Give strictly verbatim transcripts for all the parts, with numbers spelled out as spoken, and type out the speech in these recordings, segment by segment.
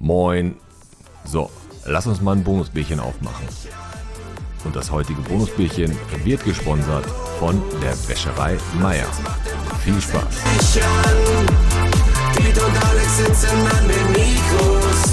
Moin. So, lass uns mal ein Bonusbierchen aufmachen. Und das heutige Bonusbierchen wird gesponsert von der Wäscherei Meier. Viel Spaß. Piet und Alex sitzen an den Mikros.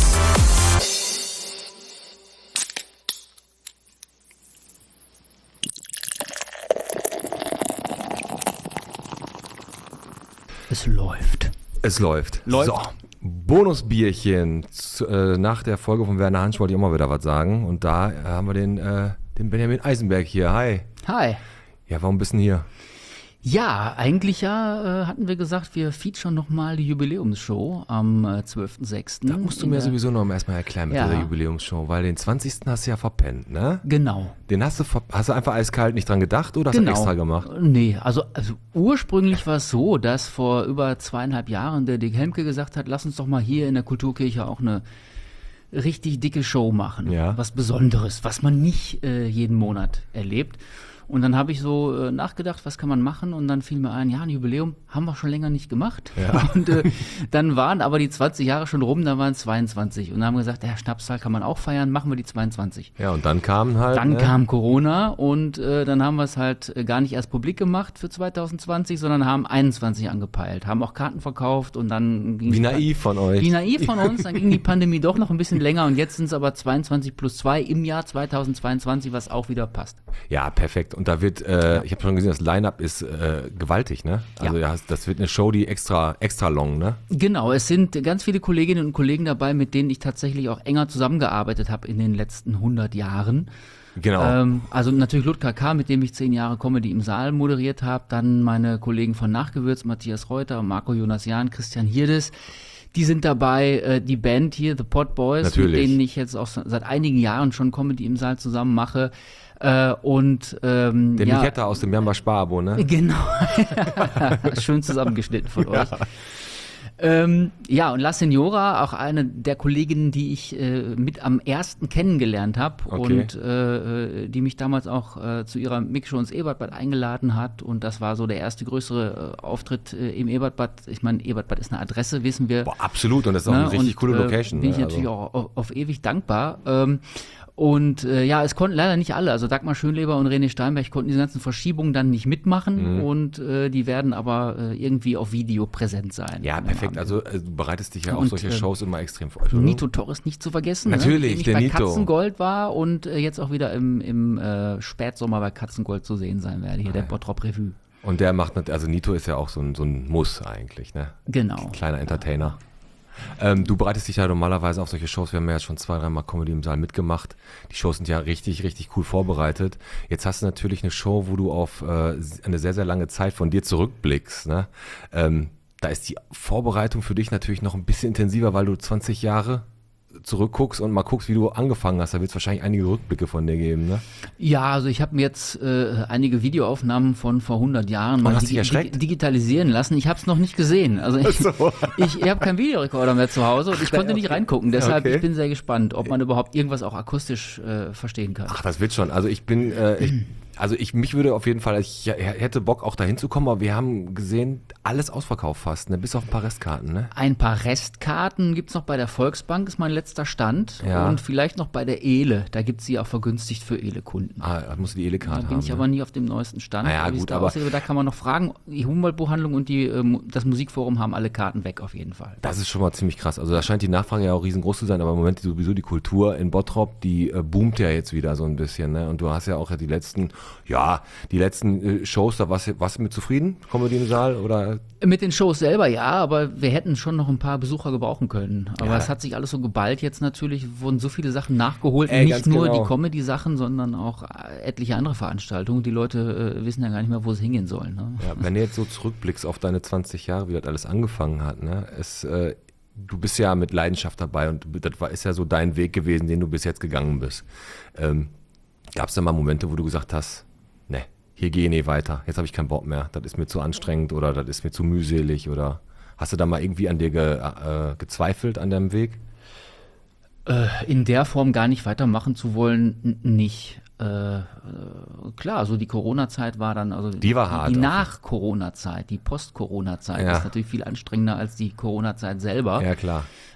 Es läuft. Es läuft. Läuft. So, Bonusbierchen. Zu, äh, nach der Folge von Werner Hansch wollte ich auch mal wieder was sagen. Und da äh, haben wir den, äh, den Benjamin Eisenberg hier. Hi. Hi. Ja, warum bist du denn hier? Ja, eigentlich ja, äh, hatten wir gesagt, wir featuren nochmal die Jubiläumsshow am äh, zwölften sechsten Da musst du mir sowieso noch erstmal erklären mit Ja. dieser Jubiläumsshow, weil den zwanzigsten hast du ja verpennt, ne? Genau. Den hast du, ver- hast du einfach eiskalt nicht dran gedacht oder hast Genau. du extra gemacht? Nee, also, also ursprünglich war es so, dass vor über zweieinhalb Jahren der Dick Hemke gesagt hat, lass uns doch mal hier in der Kulturkirche auch eine richtig dicke Show machen. Ja. Was Besonderes, was man nicht äh, jeden Monat erlebt. Und dann habe ich so äh, nachgedacht, was kann man machen? Und dann fiel mir ein, ja, ein Jubiläum haben wir schon länger nicht gemacht. Ja. Und äh, dann waren aber die zwanzig Jahre schon rum, dann waren es zweiundzwanzig. Und dann haben wir gesagt, ja, Schnapszahl kann man auch feiern, machen wir die zweiundzwanzig. Ja, und dann kamen halt. Dann ne? kam Corona und äh, dann haben wir es halt äh, gar nicht erst publik gemacht für zwanzig zwanzig, sondern haben einundzwanzig angepeilt, haben auch Karten verkauft und dann ging Wie die Pa- naiv von euch. Wie naiv von uns, dann ging die Pandemie doch noch ein bisschen länger und jetzt sind es aber zweiundzwanzig plus zwei im Jahr zweitausendzweiundzwanzig, was auch wieder passt. Ja, perfekt. Und da wird, äh, ich habe schon gesehen, das Line-Up ist äh, gewaltig, ne? Also ja. das wird eine Show, die extra, extra long, ne? Genau, es sind ganz viele Kolleginnen und Kollegen dabei, mit denen ich tatsächlich auch enger zusammengearbeitet habe in den letzten hundert Jahren. Genau. Ähm, also natürlich Ludger K., mit dem ich zehn Jahre Comedy im Saal moderiert habe, dann meine Kollegen von Nachgewürz, Matthias Reuter, Marco Jonas-Jahn, Christian Hirdes. Die sind dabei, äh, die Band hier, The Pod Boys, Natürlich. mit denen ich jetzt auch so- seit einigen Jahren schon Comedy im Saal zusammen mache. Äh, und ähm, Der ja, Miketta aus dem Jamba Sparabo, ne? Genau. Schön zusammengeschnitten von euch. Ähm, ja, und La Signora, auch eine der Kolleginnen, die ich äh, mit am ersten kennengelernt habe Okay. und äh, äh, die mich damals auch äh, zu ihrer Mixshow ins Ebertbad eingeladen hat. Und das war so der erste größere äh, Auftritt äh, im Ebertbad. Ich meine, Ebertbad ist eine Adresse, wissen wir. Boah, absolut. Und das ist auch Ne? eine richtig Und, coole äh, Location. Bin ich ne? natürlich also. auch auf, auf ewig dankbar. Ähm, und äh, ja, es konnten leider nicht alle. Also Dagmar Schönleber und René Steinberg konnten diese ganzen Verschiebungen dann nicht mitmachen. Mhm. Und äh, die werden aber äh, irgendwie auf Video präsent sein. Ja, an dem perfekt. Abend. Also äh, du bereitest dich ja auf Und, solche äh, Shows immer extrem vor. Entschuldigung. Nito Torres nicht zu vergessen. Natürlich, ne? der bei Nito. Katzengold war und äh, jetzt auch wieder im, im äh, Spätsommer bei Katzengold zu sehen sein werde. Hier der Bottrop Revue. Und der macht, nat- also Nito ist ja auch so ein, so ein Muss eigentlich, ne? Genau. Kleiner Entertainer. Ähm, du bereitest dich ja normalerweise auf solche Shows. Wir haben ja jetzt schon zwei, dreimal Comedy im Saal mitgemacht. Die Shows sind ja richtig, richtig cool vorbereitet. Jetzt hast du natürlich eine Show, wo du auf äh, eine sehr, sehr lange Zeit von dir zurückblickst. Ne? Ähm, da ist die Vorbereitung für dich natürlich noch ein bisschen intensiver, weil du zwanzig Jahre zurückguckst und mal guckst, wie du angefangen hast. Da wird es wahrscheinlich einige Rückblicke von dir geben, ne? Ja, also ich habe mir jetzt äh, einige Videoaufnahmen von vor hundert Jahren mal hast dich erschreckt? digitalisieren lassen. Ich habe es noch nicht gesehen. Also ich, so. ich, ich habe keinen Videorekorder mehr zu Hause und ich konnte nicht reingucken. Deshalb Okay. ich bin sehr gespannt, ob man überhaupt irgendwas auch akustisch äh, verstehen kann. Ach, das wird schon. Also ich bin, äh, ich, also ich, mich würde auf jeden Fall, ich hätte Bock auch dahin zu kommen, aber wir haben gesehen, alles ausverkauft fast, ne? Bis auf ein paar Restkarten, ne? Ein paar Restkarten gibt's noch bei der Volksbank, ist mein letzter Stand. Ja. Und vielleicht noch bei der Ele. Da gibt's sie auch vergünstigt für Ele-Kunden. Ah, da musst du die Da Ele-Karte bin haben. ich ne? aber nie auf dem neuesten Stand. Na ja, wie es gut, da aber- aussieht. Aber da kann man noch fragen. Die Humboldt-Buchhandlung und die, ähm, das Musikforum haben alle Karten weg auf jeden Fall. Das ist schon mal ziemlich krass. Also da scheint die Nachfrage ja auch riesengroß zu sein, aber im Moment sowieso die Kultur in Bottrop, die äh, boomt ja jetzt wieder so ein bisschen, ne? Und du hast ja auch ja die letzten, ja, die letzten äh, Shows, da warst, du- warst du mit zufrieden? Comedy im Saal oder? Mit den Shows selber ja, aber wir hätten schon noch ein paar Besucher gebrauchen können. Aber Ja. es hat sich alles so geballt jetzt natürlich, wurden so viele Sachen nachgeholt. Ey, nicht ganz nur genau. die Comedy-Sachen, sondern auch äh, etliche andere Veranstaltungen. Die Leute äh, wissen ja gar nicht mehr, wo sie hingehen sollen. Ne? Ja, wenn du jetzt so zurückblickst auf deine zwanzig Jahre, wie das alles angefangen hat, ne? Es, äh, du bist ja mit Leidenschaft dabei und du- das war, ist ja so dein Weg gewesen, den du bis jetzt gegangen bist. Ähm, Gab es da mal Momente, wo du gesagt hast, ne, hier gehe ich nicht weiter, jetzt habe ich keinen Bock mehr, das ist mir zu anstrengend oder das ist mir zu mühselig oder hast du da mal irgendwie an dir ge, äh, gezweifelt, an deinem Weg? Äh, in der Form gar nicht weitermachen zu wollen, n- nicht. Äh, äh, klar, so die Corona-Zeit war dann, also Die war hart Die auch. Nach-Corona-Zeit, die Post-Corona-Zeit Ja. ist natürlich viel anstrengender als die Corona-Zeit selber. Ja, klar.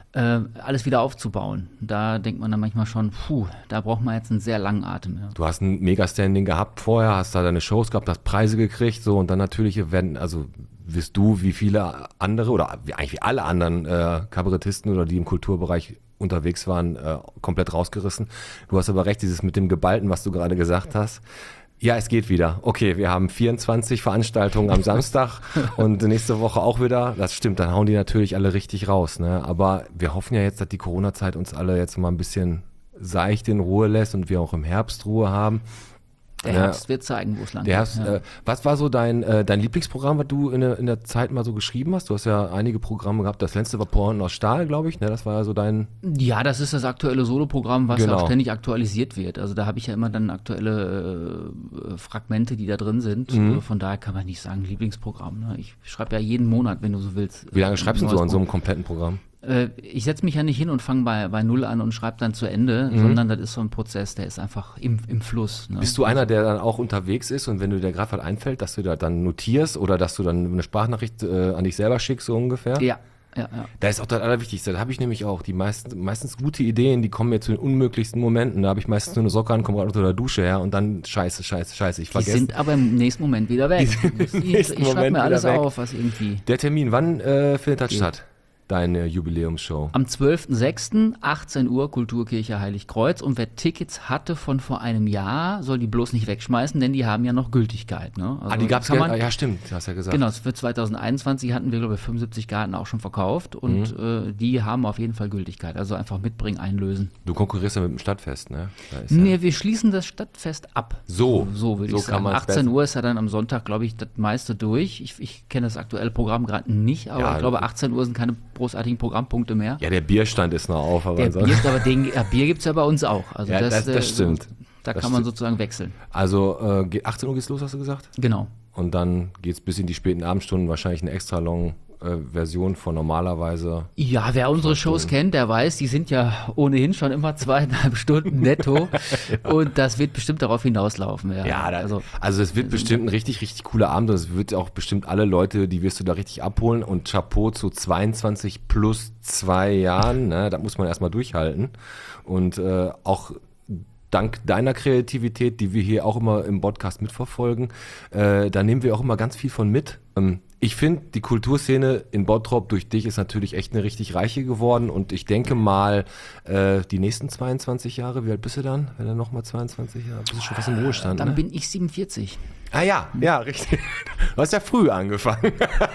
äh, alles wieder aufzubauen. Da denkt man dann manchmal schon, puh, da braucht man jetzt einen sehr langen Atem. Ja. Du hast ein Mega-Standing gehabt vorher, hast da deine Shows gehabt, hast Preise gekriegt, so, und dann natürlich werden, also wirst du wie viele andere oder wie, eigentlich wie alle anderen äh, Kabarettisten oder die im Kulturbereich unterwegs waren, äh, komplett rausgerissen. Du hast aber recht, dieses mit dem Geballten, was du gerade gesagt hast. Ja, es geht wieder. Okay, wir haben vierundzwanzig Veranstaltungen am Samstag und nächste Woche auch wieder. Das stimmt, dann hauen die natürlich alle richtig raus, ne? Aber wir hoffen ja jetzt, dass die Corona-Zeit uns alle jetzt mal ein bisschen seicht in Ruhe lässt und wir auch im Herbst Ruhe haben. Der Herbst wird zeigen, wo es lang Der Herbst, geht. Ja. äh, was war so dein, äh, dein Lieblingsprogramm, was du in der, in der Zeit mal so geschrieben hast? Du hast ja einige Programme gehabt. Das letzte war Poren aus Stahl, glaube ich. Ne? Das war ja so dein... Ja, das ist das aktuelle Soloprogramm, was Genau. auch ständig aktualisiert wird. Also da habe ich ja immer dann aktuelle äh, Fragmente, die da drin sind. Mhm. Von daher kann man nicht sagen Lieblingsprogramm. Ne? Ich schreibe ja jeden Monat, wenn du so willst. Wie lange äh, schreibst du ein so neues an so einem kompletten Programm? Äh, ich setze mich ja nicht hin und fange bei, bei Null an und schreibe dann zu Ende, Mhm. sondern das ist so ein Prozess, der ist einfach im, im Fluss. Ne? Bist du einer, der dann auch unterwegs ist und wenn dir gerade was einfällt, dass du da dann notierst oder dass du dann eine Sprachnachricht äh, an dich selber schickst, so ungefähr? Ja, ja, ja. Da ist auch das Allerwichtigste. Da habe ich nämlich auch die meisten, meistens gute Ideen, die kommen mir zu den unmöglichsten Momenten. Da habe ich meistens nur eine Socke an, komme gerade unter der Dusche her und dann scheiße, scheiße, scheiße, ich Die vergesse. sind aber im nächsten Moment wieder weg. Die sind im ich nächsten ich schreibe Moment mir alles wieder weg. auf, was irgendwie... Der Termin, wann äh, findet das statt? Deine Jubiläumsshow? Am zwölften sechsten achtzehn Uhr, Kulturkirche Heiligkreuz. Und wer Tickets hatte von vor einem Jahr, soll die bloß nicht wegschmeißen, denn die haben ja noch Gültigkeit. Ne? Also Ah, die gab's kann ja, man- ja stimmt, du hast ja gesagt. Genau, für zwanzig einundzwanzig hatten wir, glaube ich, fünfundsiebzig Karten auch schon verkauft und äh, die haben auf jeden Fall Gültigkeit. Also einfach mitbringen, einlösen. Du konkurrierst ja mit dem Stadtfest, ne? Da ist ja Nee, wir schließen das Stadtfest ab. So, so würde so ich kann sagen. man's achtzehn besser. Uhr ist ja dann am Sonntag, glaube ich, das meiste durch. Ich, ich kenne das aktuelle Programm gerade nicht, aber Ja, ich glaube, achtzehn Uhr sind keine großartigen Programmpunkte mehr. Ja, der Bierstand ist noch auf, aber Der ansonsten- Bier, aber den, ja, Bier gibt es ja bei uns auch. Also Ja, das, das- das äh, stimmt. Da Das kann man stimmt. sozusagen wechseln. Also äh, ge- achtzehn Uhr geht's los, hast du gesagt? Genau. Und dann geht's bis in die späten Abendstunden, wahrscheinlich eine extra long äh, Version von normalerweise. Ja, wer unsere Shows kennt, der weiß, die sind ja ohnehin schon immer zweieinhalb Stunden netto. Und das wird bestimmt darauf hinauslaufen. Ja, Ja, da, also also, es wird bestimmt ein richtig, richtig cooler Abend und es wird auch bestimmt alle Leute, die wirst du da richtig abholen und Chapeau zu zweiundzwanzig plus zwei Jahren, ne, da muss man erstmal durchhalten und äh, auch dank deiner Kreativität, die wir hier auch immer im Podcast mitverfolgen, äh, da nehmen wir auch immer ganz viel von mit. Ähm, ich finde, die Kulturszene in Bottrop durch dich ist natürlich echt eine richtig reiche geworden und ich denke mal, äh, die nächsten zweiundzwanzig Jahre, wie alt bist du dann, wenn du nochmal zweiundzwanzig Jahre, bist du schon fast im Ruhestand, dann ne? bin ich siebenundvierzig. Ah ja, ja, richtig. Du hast ja früh angefangen.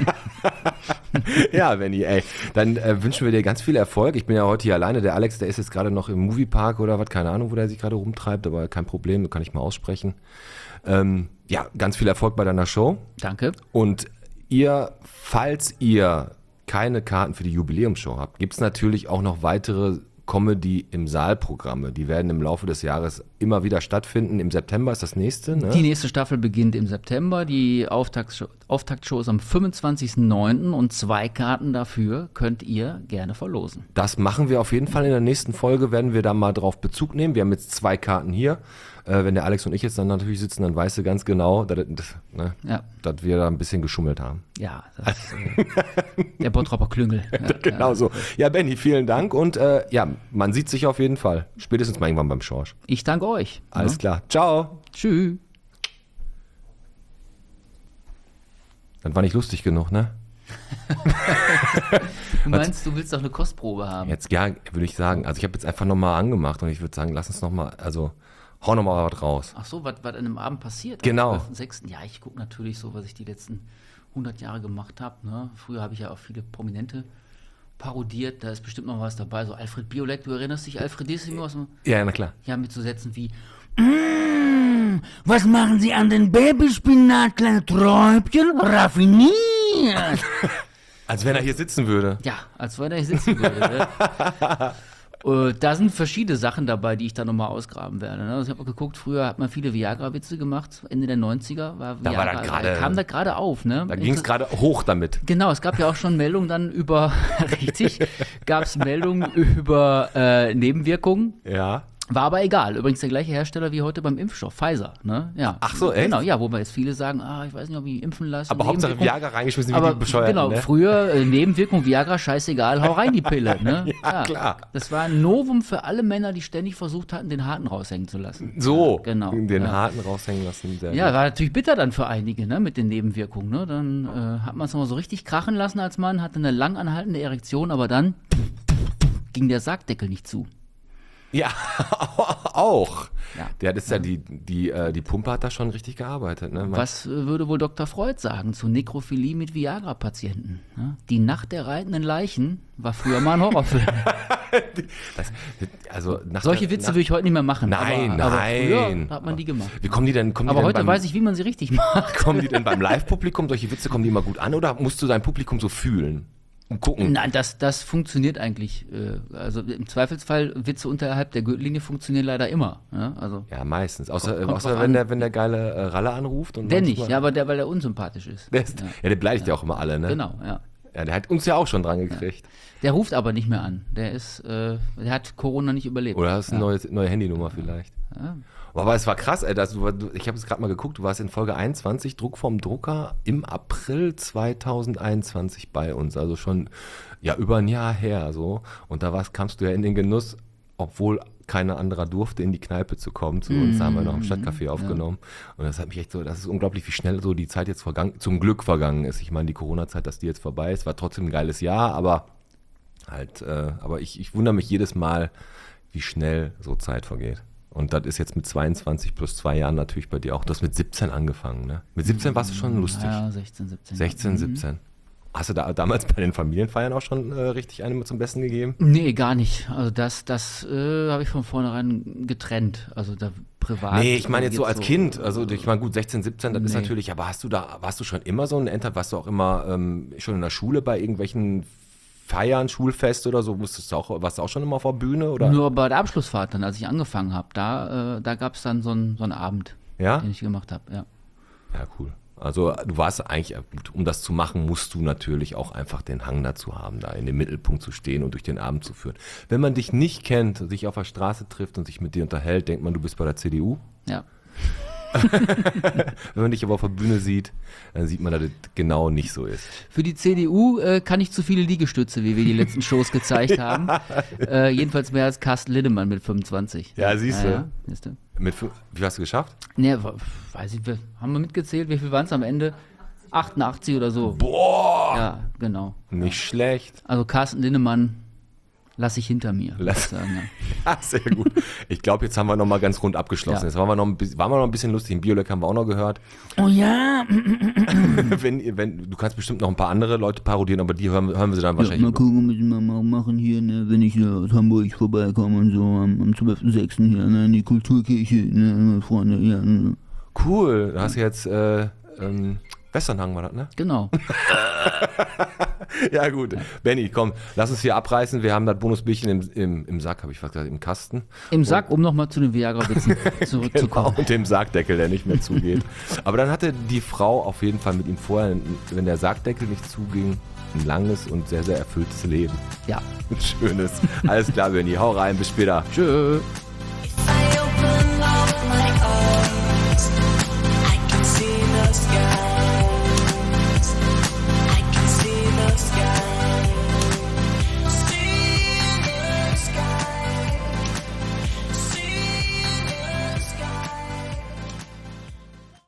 Ja, Benni, ey. Dann äh, wünschen wir dir ganz viel Erfolg. Ich bin ja heute hier alleine. Der Alex, der ist jetzt gerade noch im Moviepark oder was, keine Ahnung, wo der sich gerade rumtreibt, aber kein Problem, das kann ich mal aussprechen. Ähm, ja, ganz viel Erfolg bei deiner Show. Danke. Und ihr, falls ihr keine Karten für die Jubiläumsshow habt, gibt es natürlich auch noch weitere Comedy im Saal-Programme. Die werden im Laufe des Jahres immer wieder stattfinden. Im September ist das nächste, ne? Die nächste Staffel beginnt im September. Die Auftaktshow, Auftaktshow ist am fünfundzwanzigsten neunten und zwei Karten dafür könnt ihr gerne verlosen. Das machen wir auf jeden Fall in der nächsten Folge, werden wir da mal drauf Bezug nehmen. Wir haben jetzt zwei Karten hier. Äh, wenn der Alex und ich jetzt dann natürlich sitzen, dann weißt du ganz genau, dass, dass, ne, Ja. dass wir da ein bisschen geschummelt haben. Ja, das ist äh, der Bottropper Klüngel. Ja, Genau ja. so. Ja, Benni, vielen Dank und äh, ja, man sieht sich auf jeden Fall. Spätestens mal irgendwann beim Schorsch. Ich danke euch. Alles Ja. klar. Ciao. Tschüss. Das war nicht lustig genug, ne? Du meinst, du willst doch eine Kostprobe haben? Jetzt, ja, würde ich sagen. Also ich habe jetzt einfach nochmal angemacht und ich würde sagen, lass uns nochmal, also hau nochmal was raus. Ach so, was an einem Abend passiert? Genau. Am zwölften sechsten Ja, ich gucke natürlich so, was ich die letzten hundert Jahre gemacht habe. Ne? Früher habe ich ja auch viele Prominente parodiert. Da ist bestimmt noch was dabei. So Alfred Biolek, du erinnerst dich, Alfredissimo aus dem... Ja, na klar. Ja, mit so Sätzen wie "Mm, was machen Sie an den Babyspinat, kleine Träubchen? Raffiniert!" Als wenn er hier sitzen würde. Ja, als wenn er hier sitzen würde. Ne? Äh, da sind verschiedene Sachen dabei, die ich da nochmal ausgraben werde. Ne? Also ich habe mal geguckt, früher hat man viele Viagra-Witze gemacht, Ende der neunziger war Da war Viagra, das gerade- kam da gerade auf. Ne? Da ging es gerade hoch damit. Genau, es gab ja auch schon Meldungen dann über, richtig, gab es Meldungen über äh, Nebenwirkungen. Ja. War aber egal. Übrigens der gleiche Hersteller wie heute beim Impfstoff, Pfizer. Ne? Ja. Ach so, echt? Genau, ja, wobei jetzt viele sagen, ah, ich weiß nicht, ob ich mich impfen lasse. Aber Hauptsache Nebenwirkung. Viagra reingeschmissen, wie Aber die bescheuert. genau, Ne? früher äh, Nebenwirkung, Viagra, scheißegal, hau rein die Pille. Ne? Ja, klar. Das war ein Novum für alle Männer, die ständig versucht hatten, den Harten raushängen zu lassen. So, Ja, genau. den ja. Harten raushängen lassen. Sehr Ja, gut. war natürlich bitter dann für einige, ne, mit den Nebenwirkungen. Ne? Dann äh, hat man es nochmal so richtig krachen lassen als Mann, hatte eine lang anhaltende Erektion, aber dann ging der Sargdeckel nicht zu. Ja, auch. Ja. Der ist ja, die, die, äh, die Pumpe hat da schon richtig gearbeitet. Ne? Man- Was äh, würde wohl Doktor Freud sagen zu Nekrophilie mit Viagra-Patienten? Ne? Die Nacht der reitenden Leichen war früher mal ein Horrorfilm. Das, also nach Solche der- Witze nach- würde ich heute nicht mehr machen. Nein, aber, aber nein. früher hat man die gemacht. Wie kommen die denn? Kommen Aber die denn heute beim, weiß ich, wie man sie richtig macht. Kommen die denn beim Live-Publikum? Solche Witze, kommen die immer gut an oder musst du dein Publikum so fühlen und gucken? Nein, das, das funktioniert eigentlich. Äh, also im Zweifelsfall, Witze unterhalb der Gürtellinie funktionieren leider immer. Ja? Also Ja, meistens. Außer, Kommt außer drauf wenn an. der, wenn der geile äh, Ralle anruft. Und der manchmal- nicht, ja, aber der, weil der unsympathisch ist. Der, ist, ja. ja, der beleidigt ja auch immer alle, ne? Genau, ja. Ja, der hat uns ja auch schon dran gekriegt. Der ruft aber nicht mehr an. Der ist, äh, der hat Corona nicht überlebt. Oder hast du ja. eine neue, neue Handynummer vielleicht. Ja. Aber es war krass, ey, dass du, du, ich habe es gerade mal geguckt, du warst in Folge einundzwanzig, Druck vom Drucker, im April zweitausendeinundzwanzig bei uns. Also schon ja über ein Jahr her so. Und da warst, kamst du ja in den Genuss, obwohl keiner anderer durfte, in die Kneipe zu kommen zu uns. Da haben wir noch im Stadtcafé aufgenommen. Und das hat mich echt so, das ist unglaublich, wie schnell so die Zeit jetzt vergangen, zum Glück vergangen ist. Ich meine, die Corona-Zeit, dass die jetzt vorbei ist, war trotzdem ein geiles Jahr, aber halt, äh, aber ich, ich wundere mich jedes Mal, wie schnell so Zeit vergeht. Und das ist jetzt mit zweiundzwanzig plus zwei Jahren natürlich bei dir auch. Du hast mit siebzehn angefangen, ne? Mit siebzehn warst du schon lustig. Ja, sechzehn, siebzehn. sechzehn, siebzehn. Hast du da damals bei den Familienfeiern auch schon äh, richtig eine zum Besten gegeben? Nee, gar nicht. Also das, das äh, habe ich von vornherein getrennt. Also da privat. Nee, ich meine jetzt so geht's als Kind. Also ich meine, gut, sechzehn, siebzehn, das ist Nee. natürlich, aber hast du da, warst du schon immer so ein Enter, warst du auch immer ähm, schon in der Schule bei irgendwelchen Feiern, Schulfest oder so, musstest du auch, warst du auch schon immer auf der Bühne? Oder? Nur bei der Abschlussfahrt dann, als ich angefangen habe, da, äh, da gab es dann so einen so einen Abend, Ja? den ich gemacht habe. Ja. Ja, cool. Also du warst eigentlich, um das zu machen, musst du natürlich auch einfach den Hang dazu haben, da in dem Mittelpunkt zu stehen und durch den Abend zu führen. Wenn man dich nicht kennt, sich auf der Straße trifft und sich mit dir unterhält, denkt man, du bist bei der C D U. Ja. Wenn man dich aber auf der Bühne sieht, dann sieht man, dass das genau nicht so ist. Für die C D U äh, kann ich zu viele Liegestütze, wie wir die letzten Shows gezeigt haben. Äh, jedenfalls mehr als Carsten Lindemann mit fünfundzwanzig. Ja, siehst du. Ja, ja, siehst du. Mit, fün- wie hast du geschafft? Nee, wa- weiß ich, wir- haben wir mitgezählt, wie viel waren es am Ende? achtundachtzig oder so. Boah! Ja, genau. Nicht schlecht. Also Carsten Lindemann lasse ich hinter mir. würde Lass- ich sagen, ja. Ja, sehr gut. Ich glaube, jetzt haben wir nochmal ganz rund abgeschlossen. Ja. Jetzt waren wir, noch ein bisschen, waren wir noch ein bisschen lustig. Im Biolek haben wir auch noch gehört. Oh ja, wenn, ihr- wenn, du kannst bestimmt noch ein paar andere Leute parodieren, aber die hören, hören wir sie dann Ja, wahrscheinlich. mal gucken, was wir mal machen hier, ne, wenn ich hier aus Hamburg vorbeikomme und so am, am zwölften sechsten hier, ne, in die Kulturkirche, ne, meine Freunde, ja, ne. Cool. Du hast jetzt äh, ähm, Westernhagen war das, ne? genau. Ja, gut. Benni, komm, lass uns hier abreißen. Wir haben das Bonusbierchen im, im, im Sack, habe ich fast gesagt, im Kasten. Im Sack, um nochmal zu den Viagra-Witzen zurückzukommen. Genau, und dem Sargdeckel, der nicht mehr zugeht. Aber dann hatte die Frau auf jeden Fall mit ihm vorher, wenn der Sargdeckel nicht zuging, ein langes und sehr, sehr erfülltes Leben. Ja. Ein schönes. Alles klar, Benni. Hau rein, bis später. Tschö.